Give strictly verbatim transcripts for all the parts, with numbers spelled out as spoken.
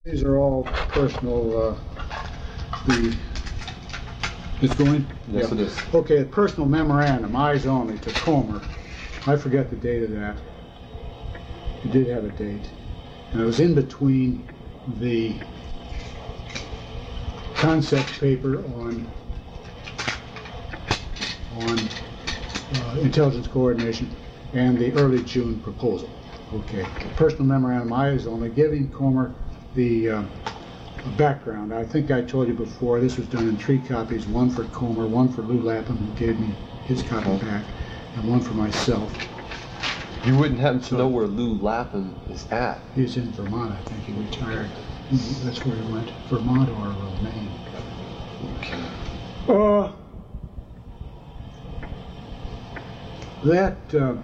These are all personal, uh, the, it's going? Yes, Yeah. it is. Okay, a personal memorandum, eyes only, to Comer. I forget the date of that. It did have a date. And it was in between the concept paper on, on uh, intelligence coordination and the early June proposal. Okay, personal memorandum, eyes only, giving Comer the uh, background. I think I told you before, this was done in three copies, one for Comer, one for Lou Lapham, who gave me his copy Okay. back, and one for myself. You wouldn't happen to So- know where Lou Lapham is at? He's in Vermont, I think. He retired. That's where he went, Vermont or uh, Maine. Okay. Uh, that uh,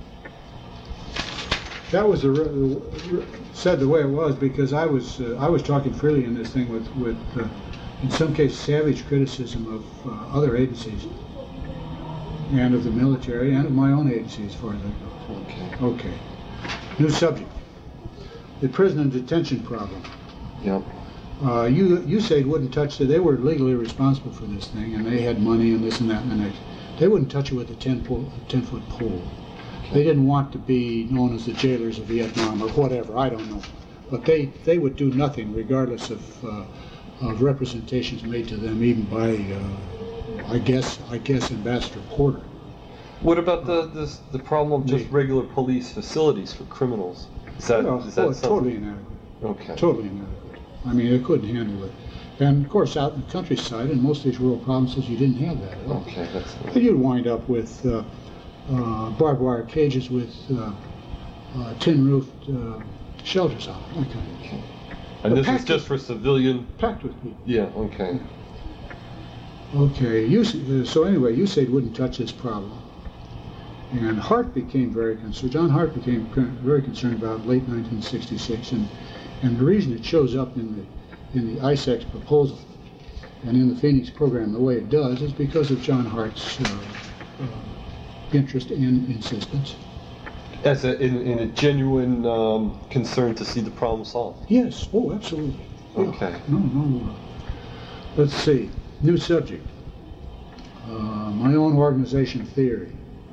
that was a re- re- said the way it was because I was uh, I was talking freely in this thing with with uh, in some cases savage criticism of uh, other agencies and of the military and of my own agency as far as I go. Okay. Okay. New subject. The prison and detention problem. Yep. Uh, you you said wouldn't touch it. They were legally responsible for this thing, and they had money and this and that and the next. They wouldn't touch it with a ten foot pole. They didn't want to be known as the jailers of Vietnam or whatever. I don't know, but they they would do nothing regardless of uh, of representations made to them, even by uh, I guess I guess Ambassador Porter. What about the this, the problem of just The- regular police facilities for criminals? Is that, Well, is that oh, something? totally inadequate. Okay. Totally inadequate. I mean, they couldn't handle it. And of course, out in the countryside, in most of these rural provinces, you didn't have that at all. Okay, that's. And you'd wind up with uh, uh, barbed wire cages with uh, uh, tin-roofed uh, shelters on them, that kind of thing. Okay. And this is packed just for civilian. Packed with people. Yeah. Okay. Okay, you, uh, so anyway, U S A I D wouldn't touch this problem. And Hart became very concerned, John Hart became con- very concerned about it late nineteen sixty-six, and, and the reason it shows up in the in the I S E X proposal and in the Phoenix program the way it does is because of John Hart's uh, uh, interest and insistence. As a in, in a genuine um, concern to see the problem solved. Yes, oh, absolutely. Yeah. Okay. No, no. Let's see. New subject. Uh, my own organization theory.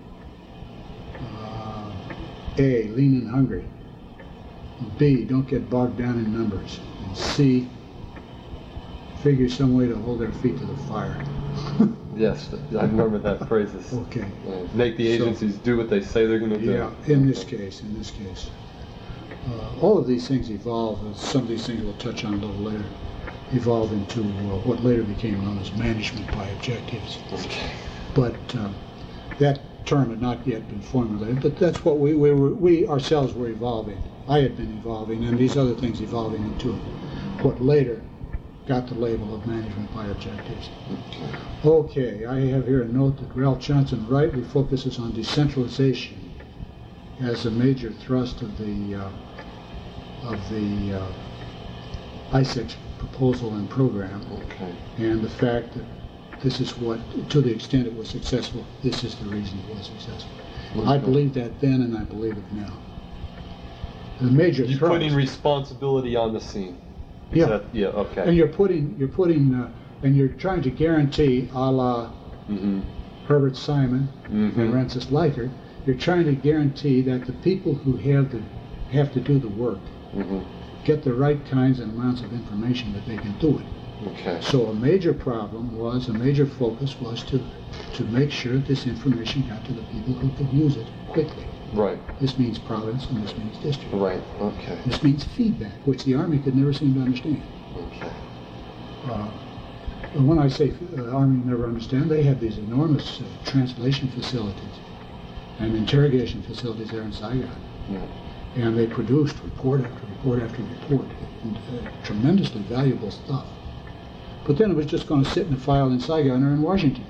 Uh, A, lean and hungry. B, don't get bogged down in numbers. And C, figure some way to hold their feet to the fire. Yes, I remember that phrase. Is, Okay. uh, make the So- agencies do what they say they're going to do. Yeah, in this case, in this case. Uh, all of these things evolve, and some of these things we'll touch on a little later, evolve into uh, what later became known as management by objectives. Okay. But um, that term had not yet been formulated, but that's what we, we, were, we ourselves were evolving. I had been evolving, and these other things evolving into what later got the label of management by objectives. Okay. Okay, I have here a note that Ralph Johnson rightly focuses on decentralization as a major thrust of the uh, of the uh, I S E X proposal and program, Okay. and the fact that this is what, to the extent it was successful, this is the reason it was successful. I Okay. believed that then, and I believe it now. The major You're thrust. putting responsibility on the scene. Is Yeah. that- yeah. Okay. And you're putting, you're putting, uh, and you're trying to guarantee, a la Mm-hmm. Herbert Simon Mhm. and Francis Leiter, you're trying to guarantee that the people who have to have to do the work Mm-hmm. get the right kinds and amounts of information that they can do it. Okay. So a major problem was, a major focus was to to make sure this information got to the people who could use it quickly. Right. This means province and this means district. Right. Okay. This means feedback, which the Army could never seem to understand. Okay. Uh, and when I say uh, Army never understand, they have these enormous uh, translation facilities and interrogation facilities there in Saigon. Yeah. And they produced report after report after report, and, uh, tremendously valuable stuff. But then it was just going to sit in a file in Saigon or in Washington.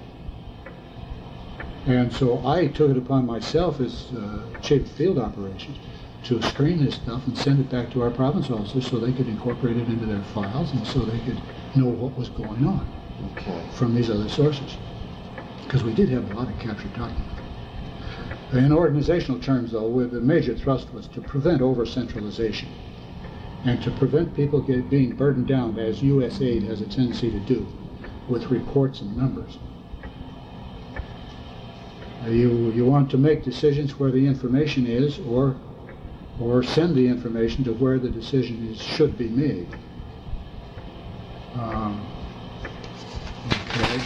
And so I took it upon myself as uh, chief of field operations to screen this stuff and send it back to our province officers so they could incorporate it into their files and so they could know what was going on Okay. from these other sources. Because we did have a lot of captured documents. In organizational terms, though, with the major thrust was to prevent over-centralization and to prevent people get, being burdened down, as U S A I D has a tendency to do, with reports and numbers. Uh, you, you want to make decisions where the information is, or, or send the information to where the decision is, should be made. Um, okay.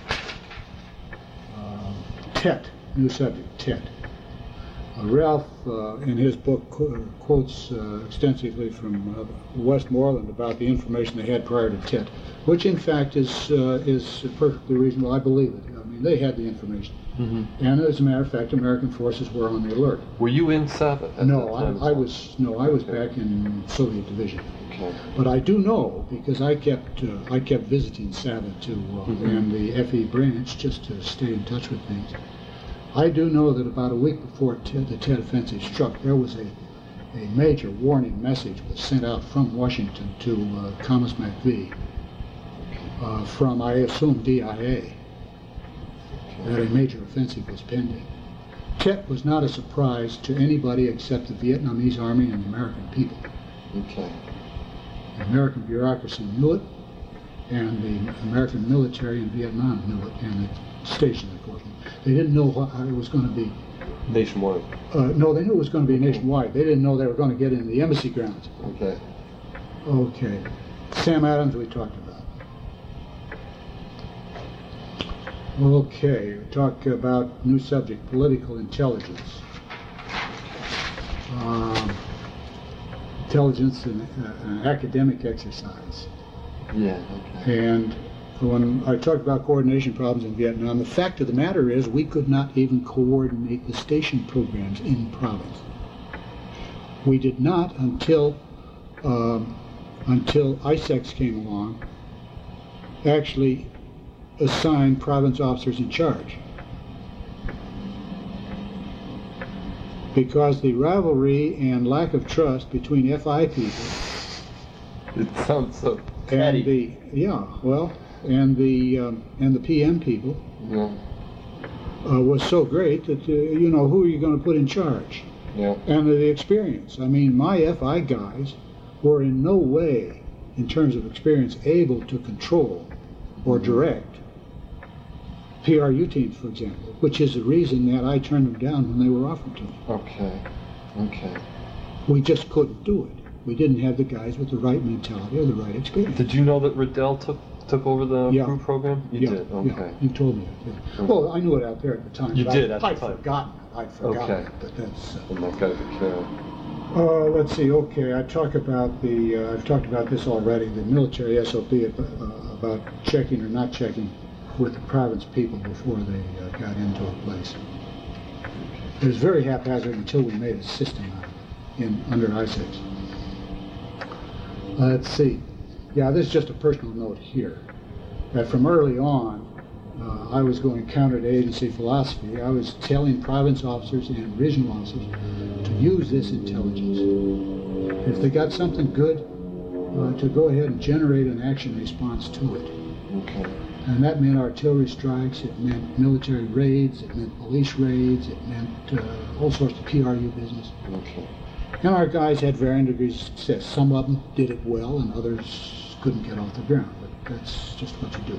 Uh, T E T, new subject, T E T. Uh, Ralph, uh, in his book, qu quotes uh, extensively from uh, Westmoreland about the information they had prior to T E T, which in fact is uh, is perfectly reasonable. I believe it. I mean, they had the information, mm-hmm. and as a matter of fact, American forces were on the alert. Were you in Sabbath at No, that time? I, I was no, I was okay. back in Soviet division. Okay. But I do know, because I kept uh, I kept visiting Sabbath to uh, mm-hmm. and the F E branch just to stay in touch with things. I do know that about a week before T the T E T offensive struck, there was a, a major warning message was sent out from Washington to uh, Thomas McVie uh, from, I assume, D I A, that a major offensive was pending. T E T was not a surprise to anybody except the Vietnamese Army and the American people. Okay. The American bureaucracy knew it, and the American military in Vietnam knew it, and the station, of course. They didn't know what, how it was going to be. Nationwide? Uh, no, they knew it was going to be nationwide. They didn't know they were going to get into the embassy grounds. Okay. Okay. Sam Adams we talked about. Okay, we talk about new subject, political intelligence. Um, intelligence and uh, an academic exercise. Yeah, okay. And when I talked about coordination problems in Vietnam, the fact of the matter is we could not even coordinate the station programs in province. We did not until um, until I S E X came along actually assign province officers in charge. Because the rivalry and lack of trust between F I people It sounds so and petty. the yeah well and the um, and the P M people Yeah. uh, was so great that uh, you know, who are you going to put in charge? Yeah. And the experience. I mean, my F I guys were in no way, in terms of experience, able to control or direct P R U teams, for example, which is the reason that I turned them down when they were offered to me. Okay. Okay. We just couldn't do it. We didn't have the guys with the right mentality or the right experience. Did you know that Riddell took took over the Yeah. crew program? You yeah, did. Okay. Yeah, you told me that. Yeah. Okay. Well, I knew it out there at the time. You but did I, at the I'd time. forgotten it. I'd forgotten Okay. it, but that's. Uh, And that got the care. Uh, let's see. Okay, I talk about the. Uh, I've talked about this already. The military S O P uh, about checking or not checking with the province people before they uh, got into a place. It was very haphazard until we made a system out of it in under I S E X. Uh, let's see. Yeah, this is just a personal note here. That from early on, uh, I was going counter to agency philosophy. I was telling province officers and regional officers to use this intelligence. If they got something good, uh, to go ahead and generate an action response to it. Okay. And that meant artillery strikes, it meant military raids, it meant police raids, it meant uh, all sorts of P R U business. Okay. And our guys had varying degrees of success. Some of them did it well, and others couldn't get off the ground. But that's just what you do.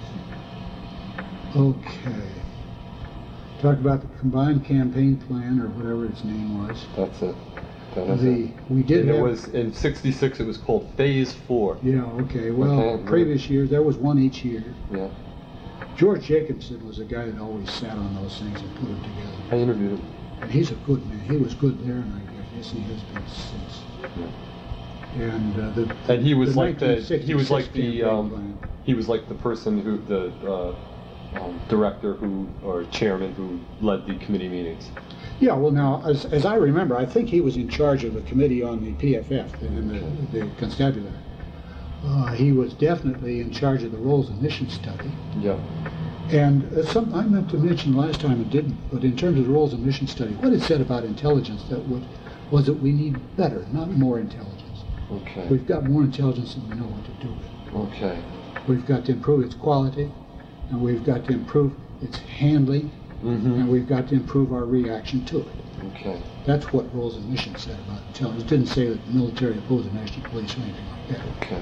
Okay. Talk about the combined campaign plan, or whatever its name was. That's it. That is The it. we did And have. it was in sixty-six. It was called Phase Four. Yeah. Okay. Well, Okay. previous years there was one each year. Yeah. George Jacobson was a guy that always sat on those things and put them together. I interviewed him. And he's a good man. He was good there, and I guess he has been since. Yeah. And uh, the And he was the like the he was like the nineteen sixty-six um, campaign plan. he was like the person who the uh, um, director who or chairman who led the committee meetings. Yeah, well, now, as, as I remember, I think he was in charge of the committee on the P F F and the, the constabulary. Uh, he was definitely in charge of the roles and missions study. Yeah. And uh, some, I meant to mention last time it didn't, but in terms of the roles and missions study, what it said about intelligence that would, was that we need better, not more intelligence. Okay. We've got more intelligence than we know what to do with. Okay. We've got to improve its quality, and we've got to improve its handling, Mm-hmm. and we've got to improve our reaction to it. Okay. That's what Rules and Missions said about intelligence. It didn't say that the military opposed the national police or anything like that. Okay.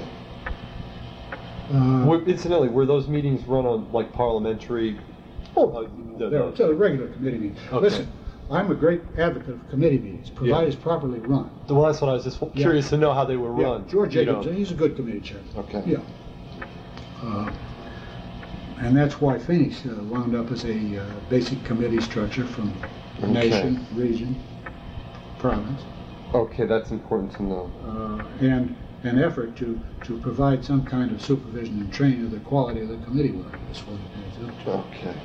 Uh, Were, incidentally, were those meetings run on like parliamentary? oh, uh, the, they're, the, they're regular committee meetings. Okay. Listen, I'm a great advocate of committee meetings, provided it's properly run. well, that's what I was just curious Yeah. to know how they were Yeah, run. George you Jacobs, know. he's a good committee chairman. Okay. Yeah. Uh, and that's why Phoenix uh, wound up as a uh, basic committee structure from Okay. nation, region, province, Okay, that's important to know. uh, and an effort to, to provide some kind of supervision and training of the quality of the committee work. That's what it is up to. Okay.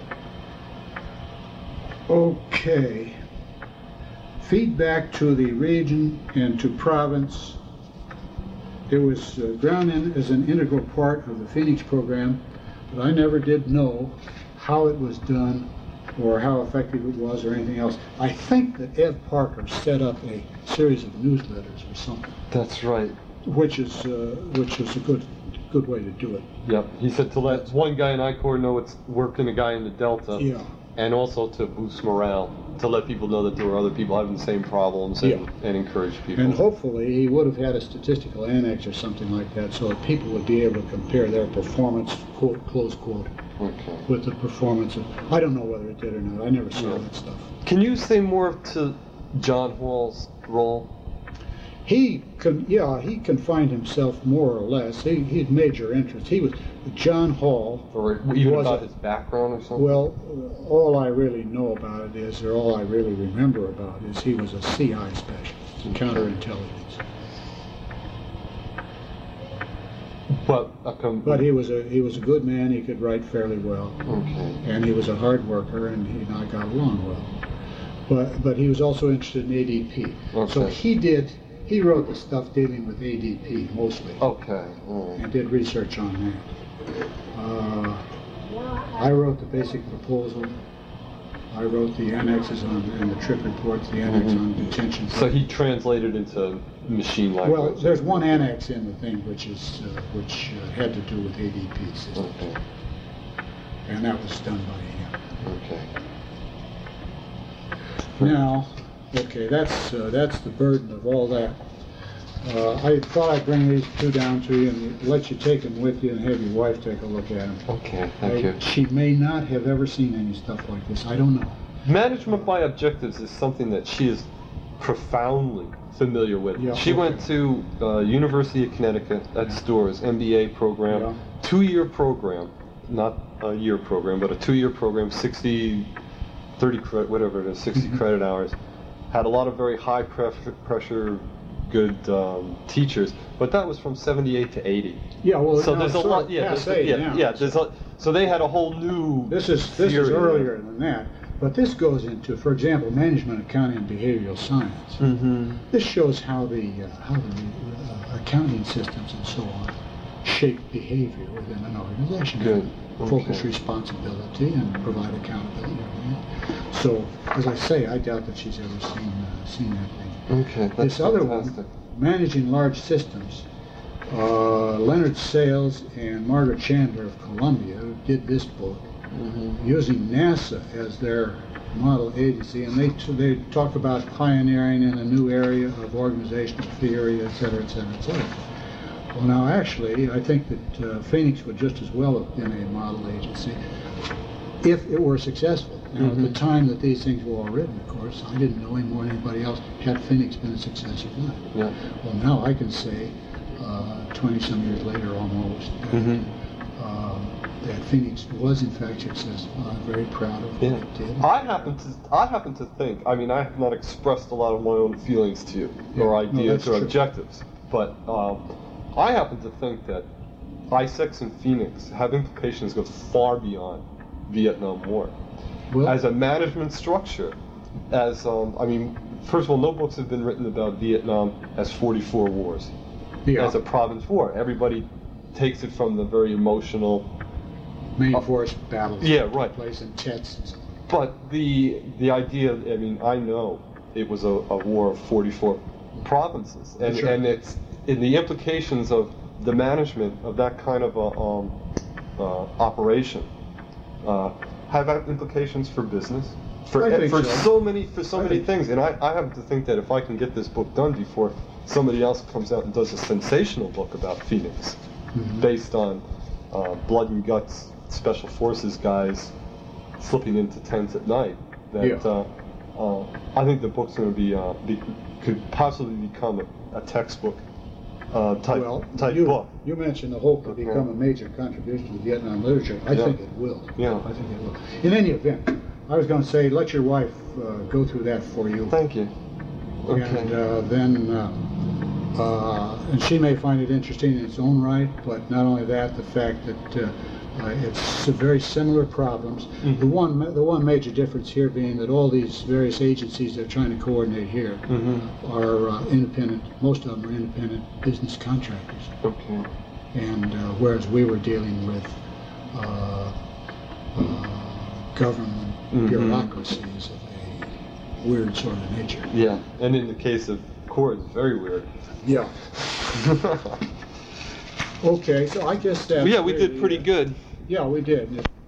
Okay. Feedback to the region and to province. It was uh, ground in as an integral part of the Phoenix program, but I never did know how it was done or how effective it was or anything else. I think that Ed Parker set up a series of newsletters or something, That's right. which is uh, which is a good good way to do it. Yep. He said to let one guy in I C O R know it's working a guy in the Delta. Yeah. And also to boost morale, to let people know that there were other people having the same problems and, Yeah. and encourage people. And hopefully he would have had a statistical annex or something like that so that people would be able to compare their performance, quote, close quote, Okay. with the performance of, I don't know whether it did or not, I never saw Yeah. that stuff. Can you say more to John Hall's role? He, con- yeah, he confined himself more or less, he, he had major interests. He was, John Hall, Or even was about a- his background or something? well, uh, all I really know about it is, or all I really remember about it is he was a C I specialist, counterintelligence. But, a com- But he was a, he was a good man, he could write fairly well. Okay. And he was a hard worker, and he and I got along well. But but he was also interested in A D P. So Okay. he did he wrote the stuff dealing with A D P mostly, Okay. All right. and did research on that. Uh, I wrote the basic proposal. I wrote the annexes on and the trip reports, the annex Mhm. on detention. So he translated into machine language. Well, there's one annex in the thing which is uh, which uh, had to do with A D P systems, Okay. and that was done by him. Okay. Now, okay, that's uh, that's the burden of all that. Uh, I thought I'd bring these two down to you and let you take them with you and have your wife take a look at them. Okay, thank you. She may not have ever seen any stuff like this. I don't know. Management by objectives is something that she is profoundly familiar with. Yeah, she okay. went to uh, University of Connecticut at Storrs, M B A program, Yeah. two-year program, not a year program, but a two-year program, sixty, thirty, cre- whatever it is, sixty Mhm. credit hours. Had a lot of very high pref- pressure, good um, teachers, but that was from seventy-eight to eighty. Yeah, well, So now there's it's a sort lot, of yeah, there's, passé yeah, now. yeah. There's a, so they had a whole new. This is this is theory. earlier than that, but this goes into, for example, management, accounting, and behavioral science. Mm-hmm. This shows how the uh, how the uh, accounting systems and so on shape behavior within an organization. Good. Focus Okay. responsibility and provide accountability. Right? So, as I say, I doubt that she's ever seen uh, seen that thing. Okay, that's This other fantastic. one, managing large systems. Uh, Leonard Sales and Margaret Chandler of Columbia did this book Mm-hmm. using NASA as their model agency, and they they talk about pioneering in a new area of organizational theory, et cetera, et cetera, et cetera. Well, now actually, I think that uh, Phoenix would just as well have been a model agency if it were successful. Now, Mhm. at the time that these things were all written, of course, I didn't know any more than anybody else had Phoenix been a success or not. Yeah. Well, now I can say, twenty-some years later almost, that, Mhm. uh, that Phoenix was in fact successful. I'm very proud of what Yeah. it did. I happen to I happen to think. I mean, I have not expressed a lot of my own feelings to you Yeah, or no, ideas that's or true. objectives, but um, I happen to think that I SEX and Phoenix have implications that go far beyond Vietnam War. Well, As a management structure, as um, I mean, first of all, no books have been written about Vietnam as forty-four wars, yeah, as a province war. Everybody takes it from the very emotional. main uh, force battles Yeah, took right. place in Tets and so on. But the the idea, I mean, I know it was a, a war of forty-four provinces, and That's right. and it's in the implications of the management of that kind of a um, uh, operation uh, have implications for business, for I think for so. so many for so I many think- things. And I, I happen to think that if I can get this book done before somebody else comes out and does a sensational book about Phoenix, Mhm. based on uh, blood and guts special forces guys slipping into tents at night, that Yeah. uh, uh, I think the book's going to be, uh, be could possibly become a, a textbook uh, type Well, type you, book. you mentioned the hope to Okay. become a major contribution to Vietnam literature. I Yeah. think it will. Yeah. I think it will. In any event, I was going to say, let your wife uh, go through that for you. Thank you. Okay. And uh, then, uh, uh, and she may find it interesting in its own right, but not only that, the fact that uh, uh, it's very similar problems. Mhm. The one, ma- the one major difference here being that all these various agencies that are trying to coordinate here Mm-hmm. are uh, independent. Most of them are independent business contractors. Okay. And uh, whereas we were dealing with uh, uh, government Mhm. bureaucracies of a weird sort of nature. Yeah, and in the case of Core, it's very weird. Yeah. Okay, so I guess that. yeah, we did pretty good. Yeah, we did.